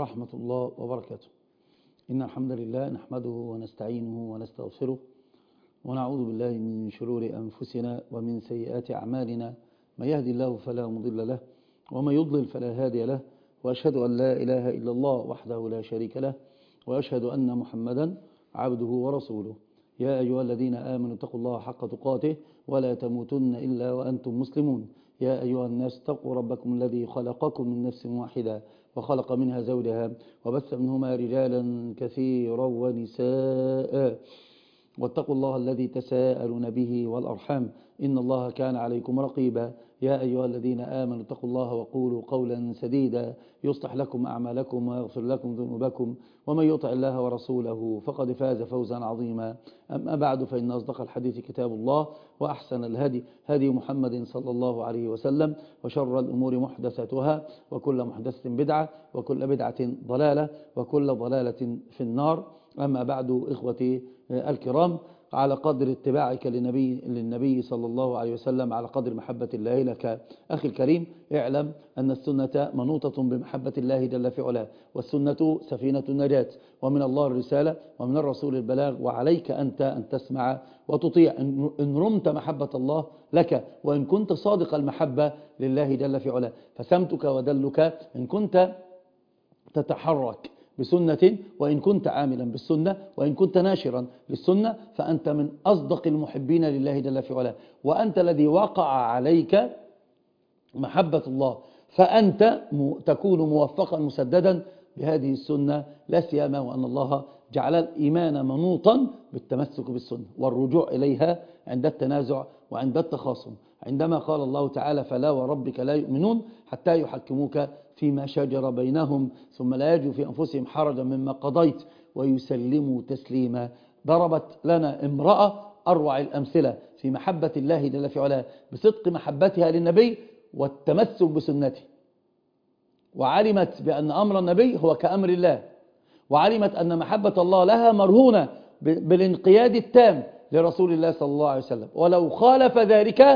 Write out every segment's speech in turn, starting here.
ورحمة الله وبركاته. إن الحمد لله نحمده ونستعينه ونستغفره ونعوذ بالله من شرور أنفسنا ومن سيئات أعمالنا، من يهدي الله فلا مضل له ومن يضلل فلا هادي له، وأشهد أن لا إله إلا الله وحده لا شريك له، وأشهد أن محمدا عبده ورسوله. يا أيها الذين آمنوا اتقوا الله حق تقاته ولا تموتن إلا وأنتم مسلمون. يا أيها الناس اتقوا ربكم الذي خلقكم من نفس واحدة وخلق منها زوجها وبث منهما رجالا كثيرا ونساء، واتقوا الله الذي تساءلون به والأرحام إن الله كان عليكم رقيبا. يا أيها الذين آمنوا اتقوا الله وقولوا قولا سديدا يصلح لكم أعمالكم ويغفر لكم ذنوبكم، ومن يطع الله ورسوله فقد فاز فوزا عظيما. أما بعد، فإن أصدق الحديث كتاب الله، وأحسن الهدي هدي محمد صلى الله عليه وسلم، وشر الأمور محدثاتها، وكل محدثة بدعة، وكل بدعة ضلالة، وكل ضلالة في النار. أما بعد، إخوتي الكرام، على قدر اتباعك للنبي صلى الله عليه وسلم، على قدر محبة الله لك أخي الكريم، اعلم أن السنة منوطة بمحبة الله جل في علاه، والسنة سفينة النجاة، ومن الله الرسالة ومن الرسول البلاغ، وعليك أنت أن تسمع وتطيع إن رمت محبة الله لك، وإن كنت صادق المحبة لله جل في علاه. فسمتك ودلك إن كنت تتحرك بسنة، وإن كنت عاملا بالسنة، وإن كنت ناشرا للسنة، فأنت من أصدق المحبين لله جل في علاه، وأنت الذي وقع عليك محبة الله، فأنت تكون موفقا مسددا بهذه السنة، لا سيما وأن الله جعل الإيمان منوطا بالتمسك بالسنة والرجوع إليها عند التنازع وعند التخاصم، عندما قال الله تعالى: فلا وربك لا يؤمنون حتى يحكموك فيما شجر بينهم ثم لا يجدوا في أنفسهم حرجا مما قضيت ويسلموا تسليما. ضربت لنا امرأة أروع الأمثلة في محبة الله جل في علاه، بصدق محبتها للنبي والتمسك بسنته، وعلمت بأن أمر النبي هو كأمر الله، وعلمت أن محبة الله لها مرهونة بالانقياد التام لرسول الله صلى الله عليه وسلم، ولو خالف ذلك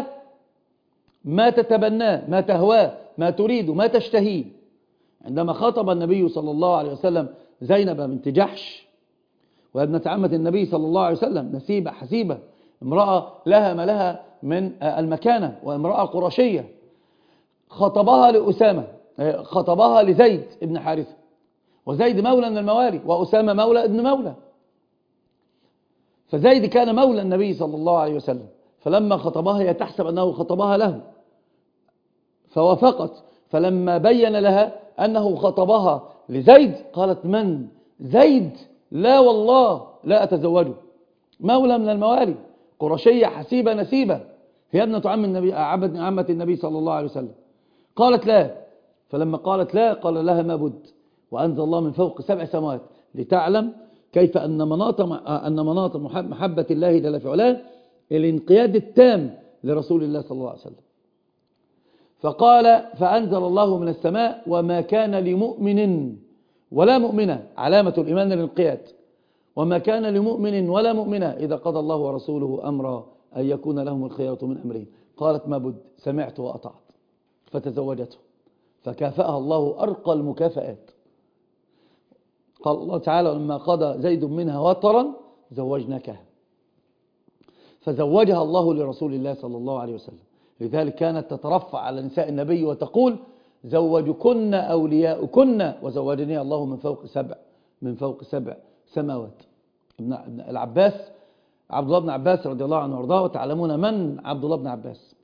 ما تتبناه، ما تهواه، ما تريد، ما تشتهيه. عندما خاطب النبي صلى الله عليه وسلم زينب بنت جحش، وابنة عمة النبي صلى الله عليه وسلم، نسيبة حسيبة، امرأة لها ما لها من المكانة، وامرأة قرشية، خطبها لأسامة، خطبها لزيد ابن حارثة، وزيد مولى من الموالي، وأسامة مولى ابن مولى، فزيد كان مولى النبي صلى الله عليه وسلم، فلما خطبها هي تحسب أنه خطبها له، فوافقت. فلما بين لها أنه خطبها لزيد قالت: من زيد؟ لا والله لا أتزوجه، مولى من الموالي، قرشية حسيبة نسيبة، هي ابنة عمة النبي صلى الله عليه وسلم. قالت لا، فلما قالت لا قال لها: ما بد، وأنزل الله من فوق 7 سماوات لتعلم كيف أن مناط محبة الله جل في علاه الانقياد التام لرسول الله صلى الله عليه وسلم. فقال: فأنزل الله من السماء: وما كان لمؤمن ولا مؤمنة، علامة الإيمان الانقياد، وما كان لمؤمن ولا مؤمنة إذا قضى الله ورسوله أمرا أن يكون لهم الخيرة من أمرهم. قالت: ما بد، سمعت وأطعت، فتزوجته، فكافأها الله أرقى المكافآت. قال الله تعالى: لما قضى زيد منها وطرا زوجناكها، فزوجها الله لرسول الله صلى الله عليه وسلم. لذلك كانت تترفع على نساء النبي وتقول: زوجكن أولياؤكن وزوجني الله من فوق 7 سماوات. العباس، عبد الله بن عباس رضي الله عنه وارضاه، وتعلمون من عبد الله بن عباس،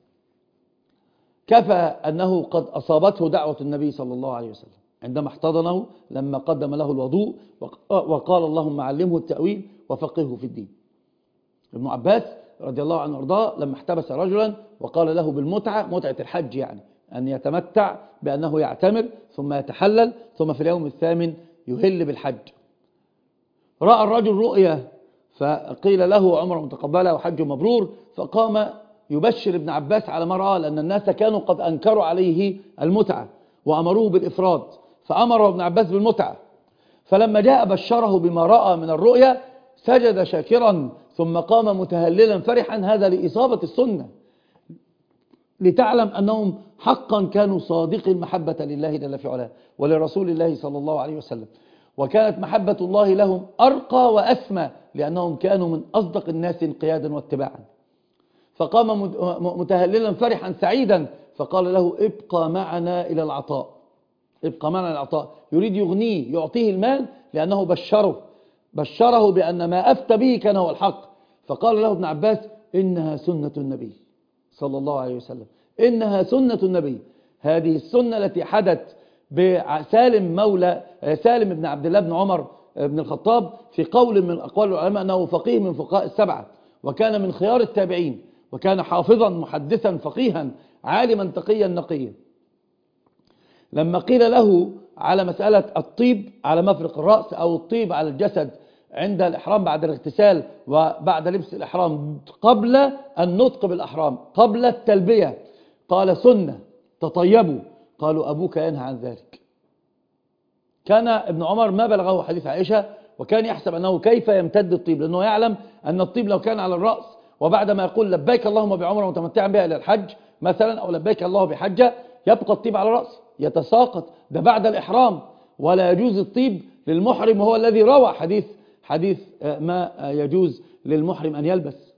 كفى أنه قد أصابته دعوة النبي صلى الله عليه وسلم عندما احتضنه لما قدم له الوضوء وقال: اللهم علمه التأويل وفقهه في الدين. ابن عباس رضي الله عنه وارضاه لما احتبس رجلا وقال له بالمتعة، متعة الحج، يعني أن يتمتع بأنه يعتمر ثم يتحلل ثم في اليوم الثامن يهل بالحج، رأى الرجل رؤيا فقيل له: عمره متقبلة وحج مبرور، فقام يبشر ابن عباس على ما رأى، لأن الناس كانوا قد أنكروا عليه المتعة وأمروه بالإفراد، فأمر ابن عباس بالمتعة. فلما جاء بشره بما رأى من الرؤيا سجد شاكرا ثم قام متهللا فرحا، هذا لإصابة السنة، لتعلم أنهم حقا كانوا صادق المحبة لله جل في علاه ولرسول الله صلى الله عليه وسلم، وكانت محبة الله لهم أرقى وأسمى لأنهم كانوا من أصدق الناس انقيادا واتباعا. فقام متهللا فرحا سعيدا فقال له ابقى معنا إلى العطاء، ابقى معنا إلى العطاء، يريد يغنيه يعطيه المال لأنه بشره بأن ما أفتى به كان هو الحق. فقال له ابن عباس إنها سنة النبي صلى الله عليه وسلم، إنها سنة النبي. هذه السنة التي حدث بسالم مولى سالم بن عبد الله بن عمر بن الخطاب في قول من أقوال العلماء أنه فقيه من فقهاء السبعة، وكان من خيار التابعين، وكان حافظا محدثا فقيها عالما تقيا نقيا. لما قيل له على مسألة الطيب على مفرق الرأس أو الطيب على الجسد عند الإحرام بعد الاغتسال وبعد لبس الإحرام قبل النطق بالأحرام قبل التلبية، قال سنة تطيبوا. قالوا أبوك ينهى عن ذلك. كان ابن عمر ما بلغه حديث عائشة، وكان يحسب أنه كيف يمتد الطيب، لأنه يعلم أن الطيب لو كان على الرأس وبعد ما يقول لبيك اللهم بعمره متمتعا بها إلى الحج مثلا، أو لبيك الله بحجة، يبقى الطيب على الرأس يتساقط، ده بعد الإحرام، ولا يجوز الطيب للمحرم، وهو الذي روى حديث ما يجوز للمحرم أن يلبس.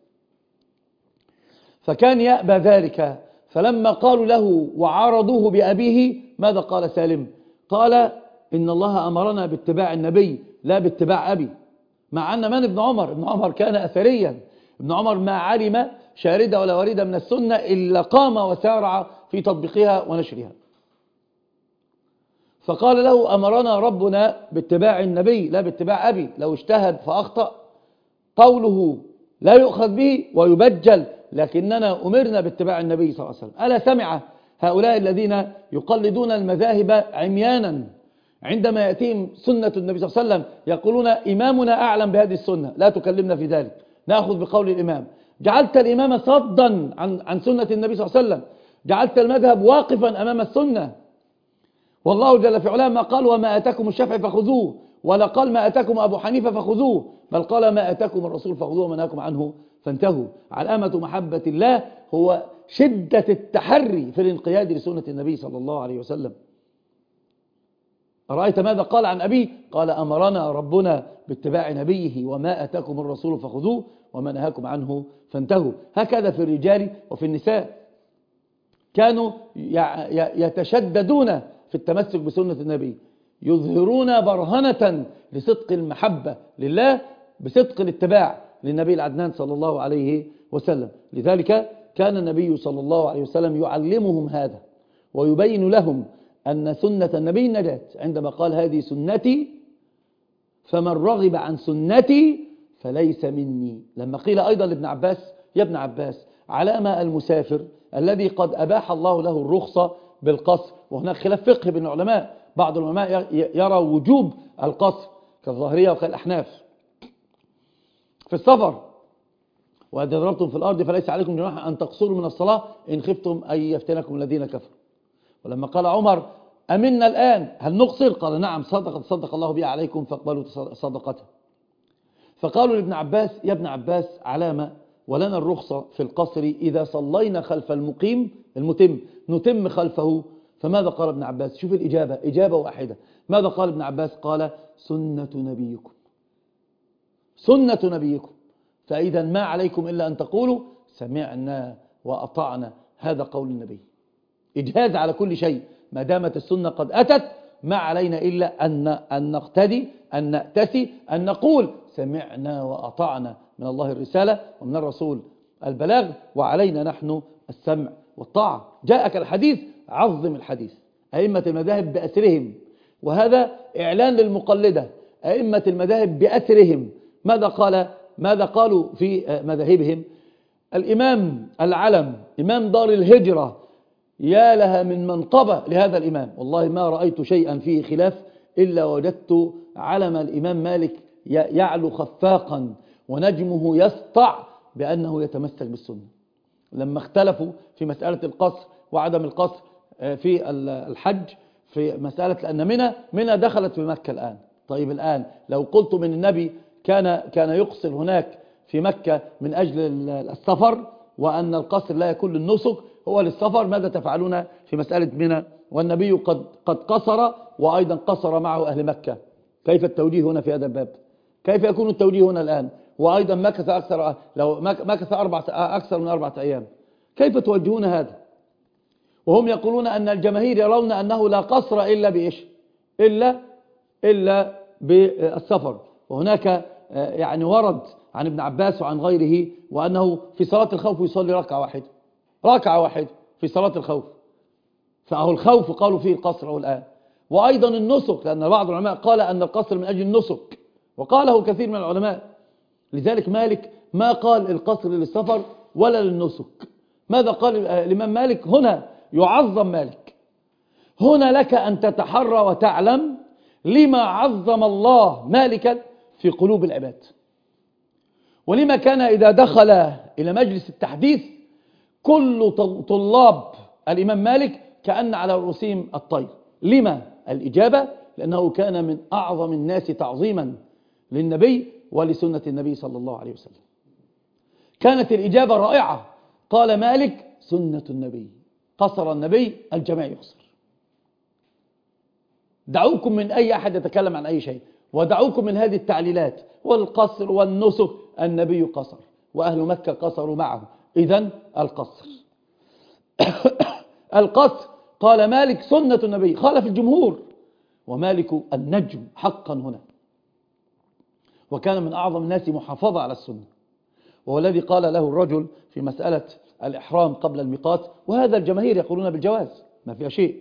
فكان يأبى ذلك. فلما قالوا له وعارضوه بأبيه ماذا قال سالم؟ قال إن الله أمرنا باتباع النبي لا باتباع أبي. مع أن من ابن عمر؟ ابن عمر كان أثريا، ابن عمر ما علم شاردة ولا واردة من السنة إلا قام وسارع في تطبيقها ونشرها. فقال له أمرنا ربنا باتباع النبي لا باتباع أبي. لو اجتهد فأخطأ قوله لا يؤخذ به ويبجل، لكننا أمرنا باتباع النبي صلى الله عليه وسلم. ألا سمع هؤلاء الذين يقلدون المذاهب عميانا عندما يأتيهم سنة النبي صلى الله عليه وسلم يقولون إمامنا أعلم بهذه السنة لا تكلمنا في ذلك، نأخذ بقول الإمام. جعلت الإمام صدا عن سنة النبي صلى الله عليه وسلم، جعلت المذهب واقفا أمام السنة. والله جل في علاه ما قال وما أتاكم الشافعي فخذوه، ولا قال ما أتاكم أبو حنيفة فخذوه، بل قال ما أتاكم الرسول فخذوه وما نهاكم عنه فانتهوا. علامة محبة الله هو شدة التحري في الانقياد لسنة النبي صلى الله عليه وسلم. أرأيت ماذا قال عن أبيه؟ قال أمرنا ربنا باتباع نبيه وما أتاكم الرسول فخذوه وما نهاكم عنه فانتهوا. هكذا في الرجال وفي النساء كانوا يتشددون في التمسك بسنة النبي، يظهرون برهنة لصدق المحبة لله بصدق الاتباع للنبي العدنان صلى الله عليه وسلم. لذلك كان النبي صلى الله عليه وسلم يعلمهم هذا ويبين لهم أن سنة النبي النجاة، عندما قال هذه سنتي فمن رغب عن سنتي فليس مني. لما قيل أيضا لابن عباس يا ابن عباس علامة المسافر الذي قد أباح الله له الرخصة بالقصر، وهناك خلاف فقه بين العلماء، بعض العلماء يرى وجوب القصر كالظاهرية وكالأحناف في السفر، وإذا ضربتم في الأرض فليس عليكم جناح أن تقصروا من الصلاة إن خفتم أن يفتنكم الذين كفروا. ولما قال عمر أمنا الآن هل نقصر؟ قال نعم صدق الله بها عليكم فاقبلوا صدقته. فقالوا لابن عباس يا ابن عباس علامة ولنا الرخصة في القصر إذا صلينا خلف المتم نتم خلفه. فماذا قال ابن عباس؟ شوف الإجابة، إجابة واحدة. ماذا قال ابن عباس؟ قال سنة نبيكم، سنة نبيكم، فإذا ما عليكم إلا أن تقولوا سمعنا وأطعنا. هذا قول النبي، إجهاز على كل شيء. ما دامت السنة قد أتت ما علينا إلا أن نقتدي، أن نأتسي، أن نقول سمعنا وأطعنا، من الله الرسالة ومن الرسول البلاغ، وعلينا نحن السمع والطاعة. جاءك الحديث عظم الحديث. أئمة المذاهب بأسرهم، وهذا إعلان للمقلدة، أئمة المذاهب بأسرهم ماذا قالوا في مذاهبهم؟ الإمام العلم إمام دار الهجرة، يا لها من منقبة لهذا الإمام، والله ما رأيت شيئا فيه خلاف إلا وجدت علم الإمام مالك يعلو خفاقا ونجمه يسطع بأنه يتمسك بالسنة. لما اختلفوا في مسألة القصر وعدم القصر في الحج، في مسألة أن منى دخلت في مكة الآن. طيب الآن لو قلت من النبي كان يقصر هناك في مكة من أجل السفر، وأن القصر لا يكون للنسك، هو للسفر، ماذا تفعلون في مسألة منى؟ والنبي قد قصر، وأيضا قصر معه أهل مكة. كيف التوجيه هنا في هذا الباب؟ كيف يكون التوجيه هنا الآن؟ وأيضا مكث أكثر، لو مكث أكثر من 4 أيام، كيف توجهون هذا؟ وهم يقولون أن الجماهير يرون أنه لا قصر إلا بإيش؟ إلا بالسفر. وهناك يعني ورد عن ابن عباس وعن غيره وأنه في صلاة الخوف يصلي ركعة واحدة في صلاة الخوف. فأهو الخوف قالوا فيه القصر الآن. وأيضا النسك، لأن بعض العلماء قال أن القصر من أجل النسك، وقاله كثير من العلماء. لذلك مالك ما قال القصر للسفر ولا للنسك. ماذا قال الإمام مالك؟ هنا يعظم مالك، هنا لك أن تتحرى وتعلم لما عظم الله مالكا في قلوب العباد، ولما كان إذا دخل إلى مجلس التحديث كل طلاب الإمام مالك كأن على رؤوسهم الطير. لما؟ الإجابة لأنه كان من أعظم الناس تعظيما للنبي ولسنة النبي صلى الله عليه وسلم. كانت الإجابة رائعة. قال مالك: سنة النبي، قصر النبي، الجميع يقصر. دعوكم من أي أحد يتكلم عن أي شيء، ودعوكم من هذه التعليلات والقصر والنسك. النبي قصر وأهل مكة قصروا معه، إذن القصر القصر. قال مالك: سنة النبي، خالف الجمهور، ومالك النجم حقا هنا، وكان من أعظم الناس محافظة على السنة، وهو الذي قال له الرجل في مسألة الإحرام قبل الميقات، وهذا الجماهير يقولون بالجواز ما فيها شيء.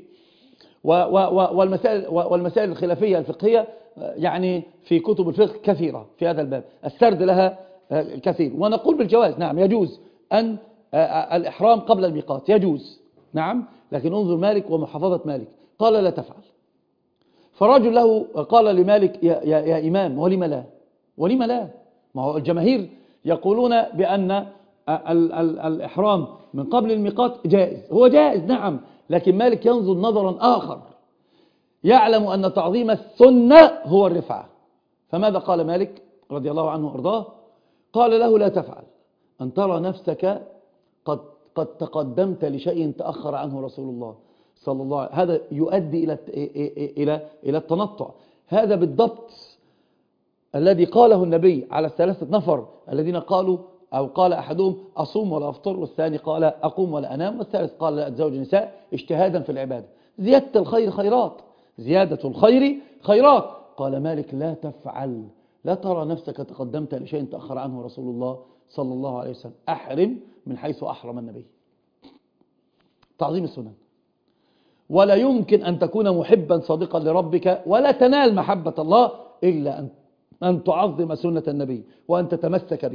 والمسائل الخلافية الفقهية يعني في كتب الفقه كثيرة في هذا الباب، السرد لها كثير، ونقول بالجواز. نعم يجوز أن الإحرام قبل الميقات يجوز، نعم، لكن انظر مالك ومحافظة مالك. قال: لا تفعل. فرجل له قال لمالك: يا إمام، ولم لا؟ ما هو الجماهير يقولون بأن الإحرام من قبل الميقات جائز. هو جائز نعم، لكن مالك ينظر نظرا آخر، يعلم أن تعظيم السنة هو الرفعة. فماذا قال مالك رضي الله عنه وأرضاه؟ قال له: لا تفعل، أن ترى نفسك قد تقدمت لشيء تأخر عنه رسول الله صلى الله عليه وسلم. هذا يؤدي إلى التنطع. هذا بالضبط الذي قاله النبي على 3 نفر الذين قالوا، أو قال أحدهم: أصوم ولا أفطر، والثاني قال: أقوم ولا أنام، والثالث قال: لا أتزوج النساء، اجتهادا في العبادة. زيادة الخير خيرات، زيادة الخير خيرات. قال مالك: لا تفعل، لا ترى نفسك تقدمت لشيء تأخر عنه رسول الله صلى الله عليه وسلم. أحرم من حيث أحرم النبي. تعظيم السنن. ولا يمكن أن تكون محبا صادقا لربك ولا تنال محبة الله إلا أن تعظم سنة النبي، وأن تتمسك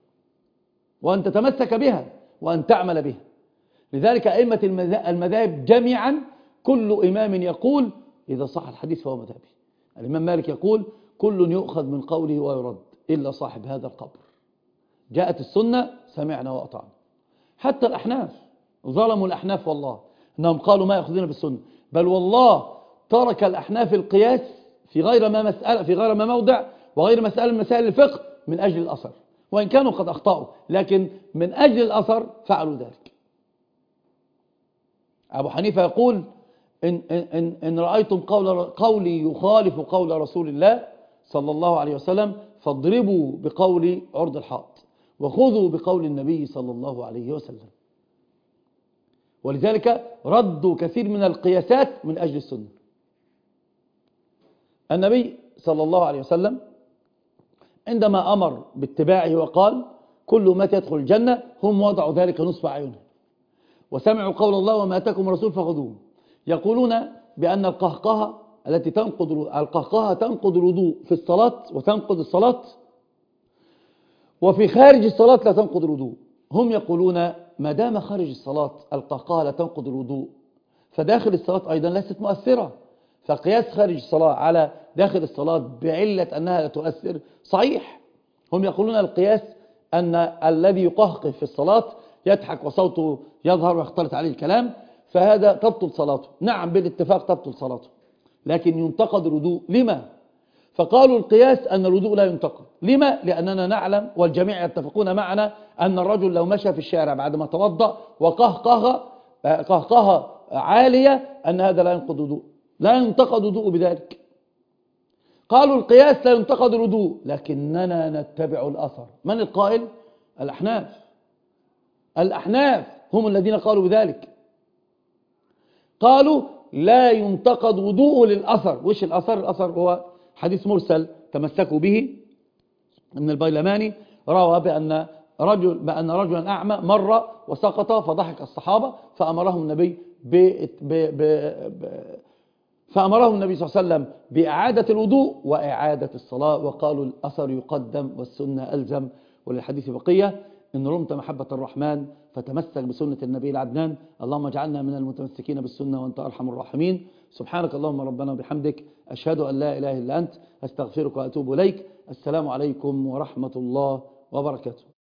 بها وأن تعمل بها. لذلك أئمة المذاهب جميعا كل إمام يقول: إذا صح الحديث فهو مذهبي. الإمام مالك يقول: كل يؤخذ من قوله ويرد إلا صاحب هذا القبر. جاءت السنة سمعنا وأطعنا. حتى الأحناف ظلموا الأحناف والله، أنهم قالوا ما يأخذون بالسنة، بل والله ترك الأحناف القياس في غير ما موضع وغير مسألة من مسائل الفقه من أجل الأثر، وإن كانوا قد أخطأوا، لكن من أجل الأثر فعلوا ذلك. أبو حنيفة يقول: إن رأيتم قولي يخالف قول رسول الله صلى الله عليه وسلم فاضربوا بقول عرض الحائط وخذوا بقول النبي صلى الله عليه وسلم. ولذلك ردوا كثير من القياسات من أجل السنة. النبي صلى الله عليه وسلم عندما أمر باتباعه وقال: كل أمتي يدخل الجنة، هم وضعوا ذلك نصب أعينهم وسمعوا قول الله وما أتاكم الرسول فخذوه. يقولون بأن القهقهة تنقض الوضوء في الصلاة وتنقض الصلاة، وفي خارج الصلاة لا تنقض الوضوء. هم يقولون ما دام خارج الصلاة القهقهة لا تنقض الوضوء، فداخل الصلاة أيضا ليست مؤثرة، فقياس خارج الصلاة على داخل الصلاة بعلة أنها لا تؤثر صحيح. هم يقولون القياس أن الذي يقهقه في الصلاة يضحك وصوته يظهر ويختلط عليه الكلام، فهذا تبطل صلاته. نعم بالاتفاق تبطل صلاته، لكن ينتقد الوضوء. لما؟ فقالوا القياس أن الوضوء لا ينتقد. لما؟ لأننا نعلم والجميع يتفقون معنا أن الرجل لو مشى في الشارع بعد ما توضأ وقهقه قهقهة عالية أن هذا لا ينقض وضوء، لا ينتقد وضوء بذلك. قالوا القياس لا ينتقد الوضوء، لكننا نتبع الأثر. من القائل؟ الأحناف. الأحناف هم الذين قالوا بذلك، قالوا لا ينتقد وضوء للأثر. وش الأثر؟ الأثر هو حديث مرسل تمسكوا به من البيلماني، روى بأن رجلا أعمى مر وسقط فضحك الصحابة فأمرهم النبي صلى الله عليه وسلم بإعادة الوضوء وإعادة الصلاة، وقالوا الأثر يقدم والسنة ألزم. وللحديث بقية: إن رمت محبة الرحمن فتمسك بسنة النبي العدنان. اللهم اجعلنا من المتمسكين بالسنة وأنت أرحم الراحمين. سبحانك اللهم ربنا وبحمدك، أشهد أن لا إله إلا أنت، أستغفرك وأتوب إليك. السلام عليكم ورحمة الله وبركاته.